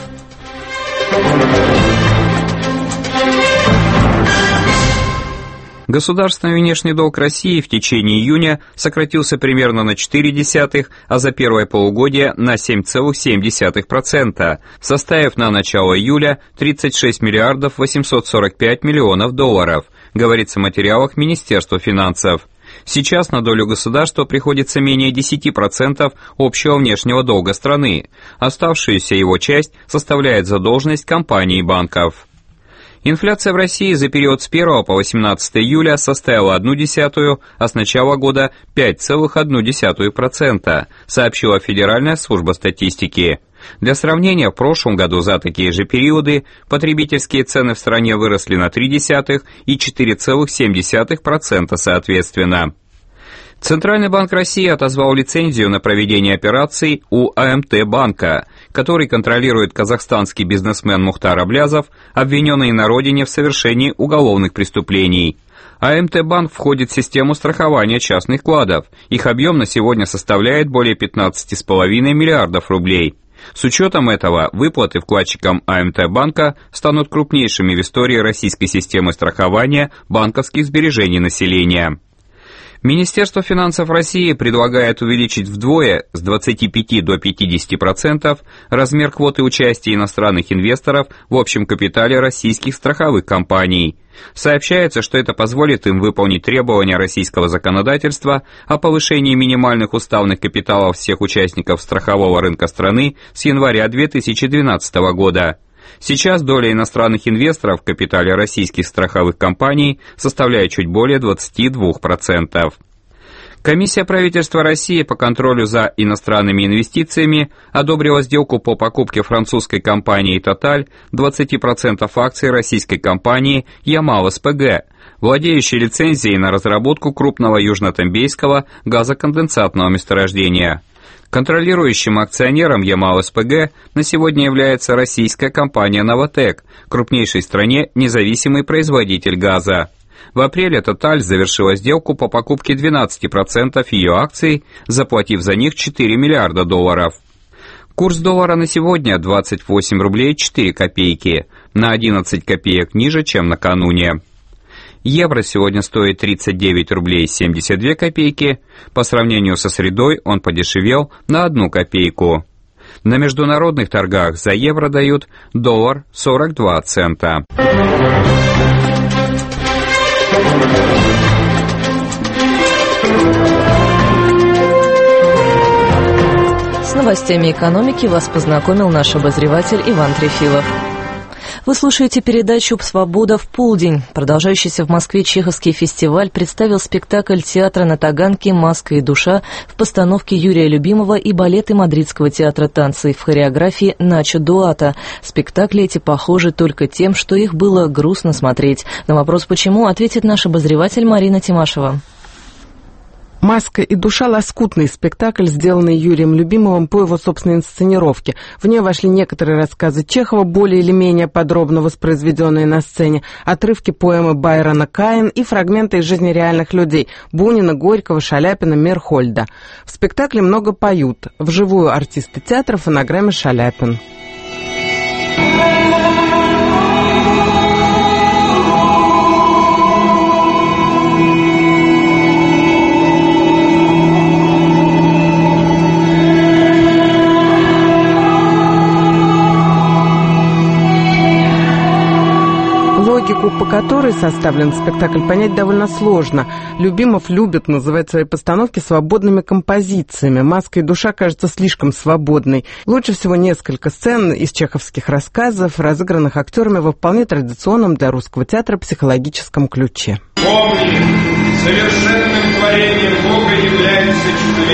Государственный внешний долг России в течение июня сократился примерно на четыре десятых, а за первое полугодие на семь целых семь десятых процента, составив на начало июля тридцать шесть миллиардов восемьсот сорок пять миллионов долларов, говорится в материалах Министерства финансов. Сейчас на долю государства приходится менее десяти процентов общего внешнего долга страны. Оставшуюся его часть составляет задолженность компаний и банков. Инфляция в России за период с первого по восемнадцатое июля составила одну десятую, а с начала года пять целых одну десятую процента, сообщила Федеральная служба статистики. Для сравнения, в прошлом году за такие же периоды потребительские цены в стране выросли на три десятых и четыре целых семь десятых процента соответственно. Центральный банк России отозвал лицензию на проведение операций у АМТ-банка, который контролирует казахстанский бизнесмен Мухтар Аблязов, обвиненный на родине в совершении уголовных преступлений. АМТ-банк входит в систему страхования частных вкладов. Их объем на сегодня составляет более пятнадцать целых пять десятых миллиардов рублей. С учетом этого, выплаты вкладчикам АМТ-банка станут крупнейшими в истории российской системы страхования банковских сбережений населения. Министерство финансов России предлагает увеличить вдвое, с двадцати пяти до пятидесяти процентов, размер квоты участия иностранных инвесторов в общем капитале российских страховых компаний. Сообщается, что это позволит им выполнить требования российского законодательства о повышении минимальных уставных капиталов всех участников страхового рынка страны с января две тысячи двенадцатого года. Сейчас доля иностранных инвесторов в капитале российских страховых компаний составляет чуть более двадцати двух процентов. Комиссия правительства России по контролю за иностранными инвестициями одобрила сделку по покупке французской компании Total двадцати процентов акций российской компании Ямал-СПГ, владеющей лицензией на разработку крупного южнотембейского газоконденсатного месторождения. Контролирующим акционером Ямал-СПГ на сегодня является российская компания «Новотек», крупнейший в стране независимый производитель газа. В апреле Total завершила сделку по покупке двенадцати процентов ее акций, заплатив за них четыре миллиарда долларов. Курс доллара на сегодня двадцать восемь рублей четыре копейки, на одиннадцать копеек ниже, чем накануне. Евро сегодня стоит тридцать девять рублей семьдесят две копейки, по сравнению со средой он подешевел на одну копейку. На международных торгах за евро дают доллар сорок два цента. С новостями экономики вас познакомил наш обозреватель Иван Трефилов. Вы слушаете передачу «Свобода в полдень». Продолжающийся в Москве Чеховский фестиваль представил спектакль театра на Таганке «Маска и душа» в постановке Юрия Любимова и балеты Мадридского театра танца в хореографии Начо Дуата. Спектакли эти похожи только тем, что их было грустно смотреть. На вопрос «почему?» ответит наш обозреватель Марина Тимашева. «Маска и душа» — лоскутный спектакль, сделанный Юрием Любимовым по его собственной инсценировке. В нее вошли некоторые рассказы Чехова, более или менее подробно воспроизведенные на сцене, отрывки поэмы Байрона «Каин» и фрагменты из жизни реальных людей — Бунина, Горького, Шаляпина, Мейрхольда. В спектакле много поют. Вживую артисты театра, в фонограмме Шаляпин. Логику, по которой составлен спектакль, понять довольно сложно. Любимов любит называть свои постановки свободными композициями. «Маска и душа» кажется слишком свободной. Лучше всего несколько сцен из чеховских рассказов, разыгранных актерами во вполне традиционном для русского театра психологическом ключе. Помни, совершенным творением Бога является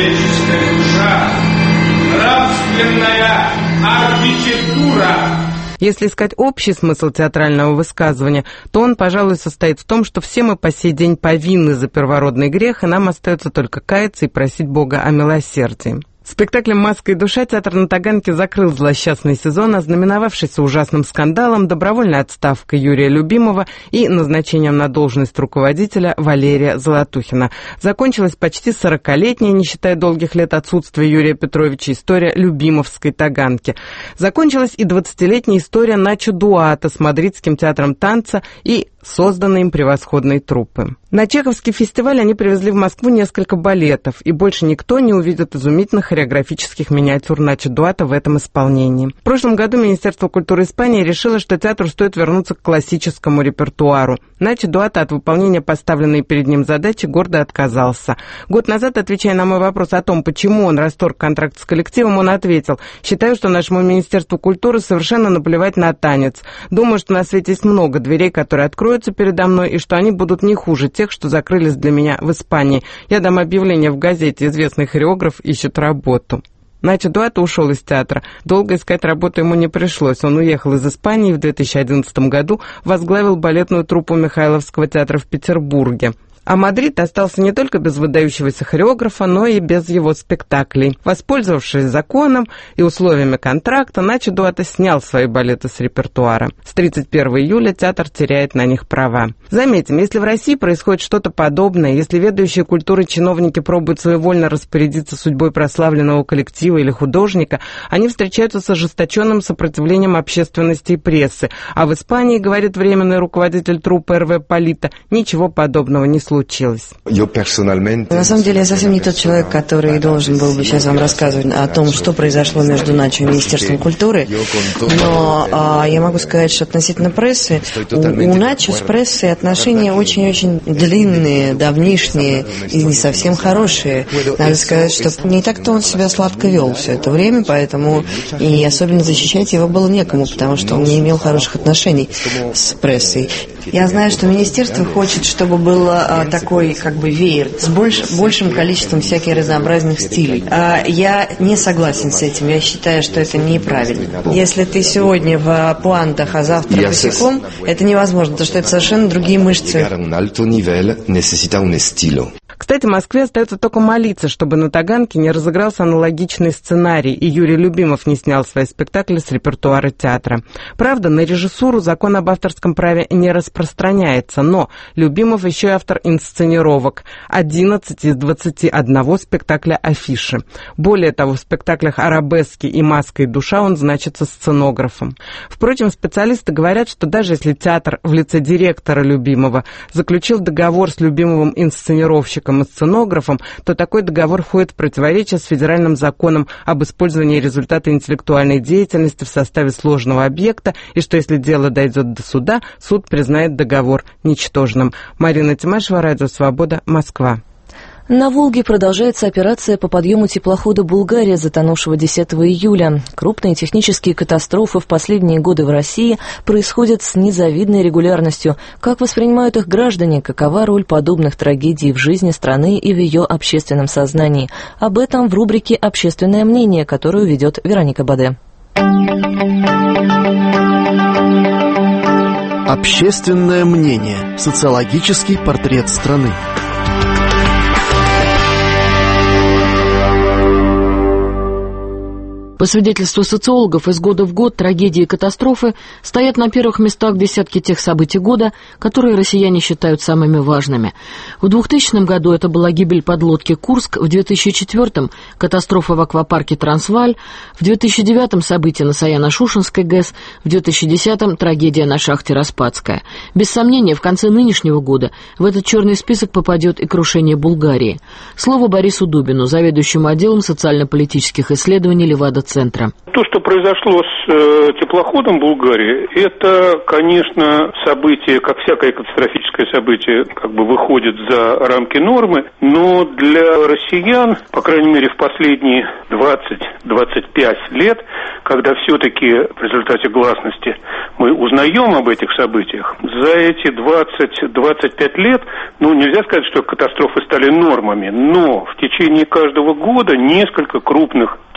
человеческая душа, нравственная архитектура. Если искать общий смысл театрального высказывания, то он, пожалуй, состоит в том, что все мы по сей день повинны за первородный грех, и нам остается только каяться и просить Бога о милосердии. Спектаклем «Маска и душа» театр на Таганке закрыл злосчастный сезон, ознаменовавшийся ужасным скандалом, добровольной отставкой Юрия Любимова и назначением на должность руководителя Валерия Золотухина. Закончилась почти сорокалетняя, не считая долгих лет отсутствия Юрия Петровича, история Любимовской Таганки. Закончилась и двадцатилетняя история Начо Дуато с Мадридским театром танца и созданной им превосходной труппы. На Чеховский фестиваль они привезли в Москву несколько балетов, и больше никто не увидит изумительных хореографических миниатюр Начо Дуато в этом исполнении. В прошлом году Министерство культуры Испании решило, что театру стоит вернуться к классическому репертуару. Начо Дуато от выполнения поставленной перед ним задачи гордо отказался. Год назад, отвечая на мой вопрос о том, почему он расторг контракт с коллективом, он ответил: «Считаю, что нашему Министерству культуры совершенно наплевать на танец. Думаю, что на свете есть много дверей, которые откроются передо мной, и что они будут не хуже тех, что закрылись для меня в Испании. Я дам объявление в газете, известный хореограф ищет работу». Начо Дуато ушел из театра. Долго искать работу ему не пришлось. Он уехал из Испании в две тысячи одиннадцатом году, возглавил балетную труппу Михайловского театра в Петербурге. А Мадрид остался не только без выдающегося хореографа, но и без его спектаклей. Воспользовавшись законом и условиями контракта, Начо Дуато снял свои балеты с репертуара. С тридцать первого июля театр теряет на них права. Заметим, если в России происходит что-то подобное, если ведущие культуры чиновники пробуют своевольно распорядиться судьбой прославленного коллектива или художника, они встречаются с ожесточенным сопротивлением общественности и прессы. А в Испании, говорит временный руководитель труппы эр вэ Полита, ничего подобного не случилось. На самом деле, я совсем не тот человек, который должен был бы сейчас вам рассказывать о том, что произошло между Начо и Министерством культуры, но а, я могу сказать, что относительно прессы, у, у Начо с прессой отношения очень-очень длинные, давнишние и не совсем хорошие. Надо сказать, что не так-то он себя сладко вел все это время, поэтому и особенно защищать его было некому, потому что он не имел хороших отношений с прессой. Я знаю, что министерство хочет, чтобы было а, такой как бы веер с больш, большим количеством всяких разнообразных стилей. А, я не согласен с этим. Я считаю, что это неправильно. Если ты сегодня в пуантах, а завтра босиком, это невозможно, потому что это совершенно другие мышцы. Кстати, Москве остается только молиться, чтобы на Таганке не разыгрался аналогичный сценарий, и Юрий Любимов не снял свои спектакли с репертуара театра. Правда, на режиссуру закон об авторском праве не распространяется, но Любимов еще и автор инсценировок. одиннадцать из двадцати одного спектакля афиши. Более того, в спектаклях «Арабески» и «Маска и душа» он значится сценографом. Впрочем, специалисты говорят, что даже если театр в лице директора Любимова заключил договор с Любимовым инсценировщиком и сценографом, то такой договор входит в противоречие с федеральным законом об использовании результата интеллектуальной деятельности в составе сложного объекта, и что если дело дойдет до суда, суд признает договор ничтожным. Марина Тимашева, Радио Свобода, Москва. На Волге продолжается операция по подъему теплохода «Булгария», затонувшего десятого июля. Крупные технические катастрофы в последние годы в России происходят с незавидной регулярностью. Как воспринимают их граждане? Какова роль подобных трагедий в жизни страны и в ее общественном сознании? Об этом в рубрике «Общественное мнение», которую ведет Вероника Баде. Общественное мнение. Социологический портрет страны. По свидетельству социологов, из года в год трагедии и катастрофы стоят на первых местах в десятке тех событий года, которые россияне считают самыми важными. В двухтысячном году это была гибель подлодки «Курск», в две тысячи четвёртом – катастрофа в аквапарке «Трансвааль», в две тысячи девятом – события на Саяно-Шушенской ГЭС, в две тысячи десятом – трагедия на шахте «Распадская». Без сомнения, в конце нынешнего года в этот черный список попадет и крушение Булгарии. Слово Борису Дубину, заведующему отделом социально-политических исследований Левада центра. То, что произошло с э, теплоходом Булгарии, это, конечно, событие, как всякое катастрофическое событие, как бы выходит за рамки нормы, но для россиян, по крайней мере, в последние двадцать-двадцать пять лет, когда все-таки в результате гласности мы узнаем об этих событиях, за эти двадцать-двадцать пять лет, ну, нельзя сказать, что катастрофы стали нормами, но в течение каждого года несколько крупных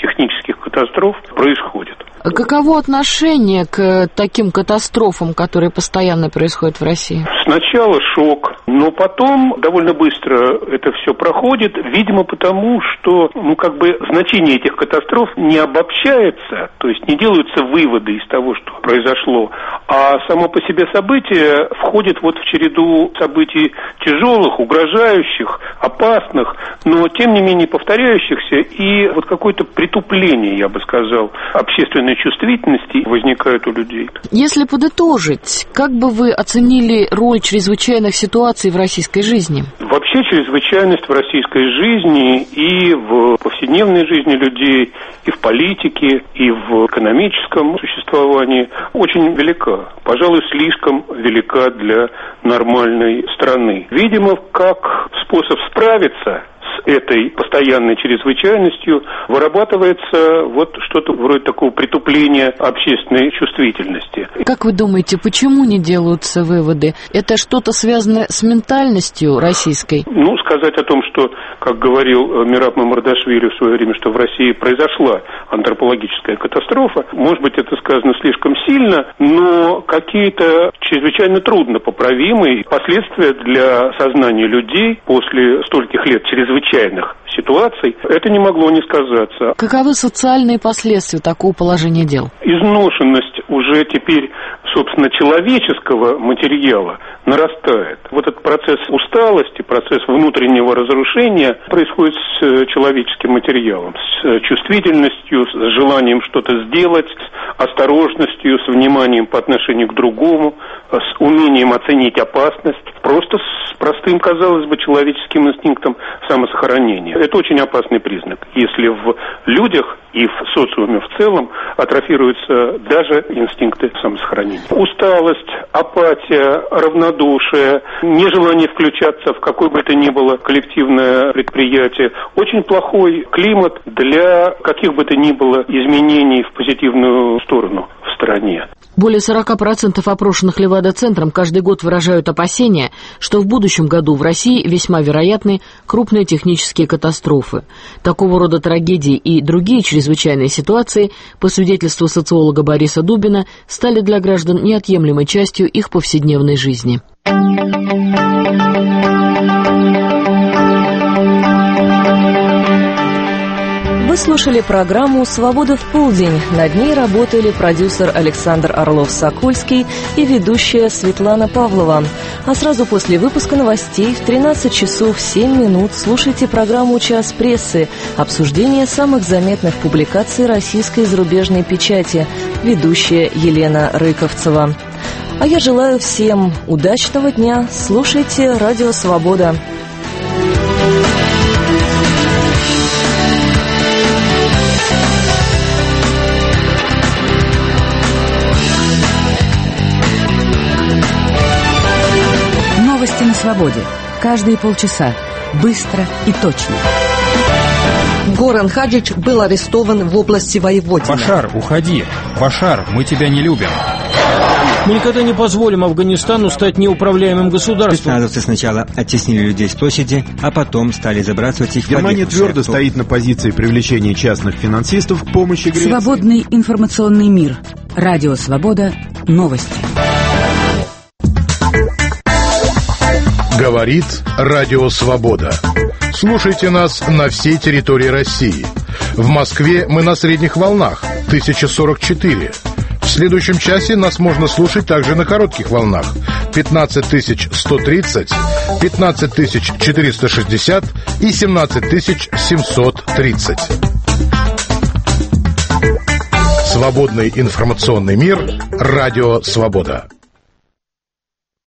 технических катастроф происходит. А каково отношение к таким катастрофам, которые постоянно происходят в России? Сначала шок, но потом довольно быстро это все проходит, видимо, потому что, ну, как бы значение этих катастроф не обобщается, то есть не делаются выводы из того, что произошло, а само по себе событие входит вот в череду событий тяжелых, угрожающих, опасных, но тем не менее повторяющихся, и вот какое-то притупление, я бы сказал, общественной чувствительности возникает у людей. Если подытожить, как бы вы оценили роль чрезвычайных ситуаций в российской жизни? Вообще чрезвычайность в российской жизни и в повседневной жизни людей, и в политике, и в экономическом существовании очень велика. Пожалуй, слишком велика для нормальной страны. Видимо, как способ справиться с этой постоянной чрезвычайностью вырабатывается вот что-то вроде такого притупления общественной чувствительности. Как вы думаете, почему не делаются выводы? Это что-то связано с ментальностью российской? Ну, сказать о том, что, как говорил Мераб Мамардашвили в свое время, что в России произошла антропологическая катастрофа, может быть, это сказано слишком сильно, но какие-то чрезвычайно трудно поправимые последствия для сознания людей после стольких лет чрезвычайных ситуаций, это не могло не сказаться. Каковы социальные последствия такого положения дел? Изношенность уже теперь, собственно, человеческого материала нарастает. Вот этот процесс усталости, процесс внутреннего разрушения происходит с человеческим материалом, с чувствительностью, с желанием что-то сделать, с осторожностью, с вниманием по отношению к другому, с умением оценить опасность, просто с простым, казалось бы, человеческим инстинктом самосохранения. Это очень опасный признак, если в людях и в социуме в целом атрофируются даже инстинкты самосохранения. Усталость, апатия, равнодушие, нежелание включаться в какое бы то ни было коллективное предприятие. Очень плохой климат для каких бы то ни было изменений в позитивную сторону в стране. Более сорок процентов опрошенных Левада-центром каждый год выражают опасения, что в будущем году в России весьма вероятны крупные технические катастрофы. Такого рода трагедии и другие чрезвычайные ситуации, по свидетельству социолога Бориса Дубина, стали для граждан неотъемлемой частью их повседневной жизни. Вы слушали программу «Свобода в полдень». Над ней работали продюсер Александр Орлов-Сокольский и ведущая Светлана Павлова. А сразу после выпуска новостей в тринадцать часов семь минут слушайте программу «Час прессы». Обсуждение самых заметных публикаций российской и зарубежной печати. Ведущая Елена Рыковцева. А я желаю всем удачного дня. Слушайте «Радио Свобода». Новости на свободе. Каждые полчаса. Быстро и точно. Горан Хаджич был арестован в области Воеводина. Башар, уходи. Башар, мы тебя не любим. Мы никогда не позволим Афганистану стать неуправляемым государством. Спецназовцы сначала оттеснили людей с площади, а потом стали забрасывать их в Германия твердо стоит на позиции привлечения частных финансистов к помощи Греции. Свободный информационный мир. Радио Свобода. Новости. Говорит Радио Свобода. Слушайте нас на всей территории России. В Москве мы на средних волнах тысяча сорок четыре. В следующем часе нас можно слушать также на коротких волнах пятнадцать тысяч сто тридцать, пятнадцать тысяч четыреста шестьдесят и семнадцать тысяч семьсот тридцать. Свободный информационный мир. Радио Свобода.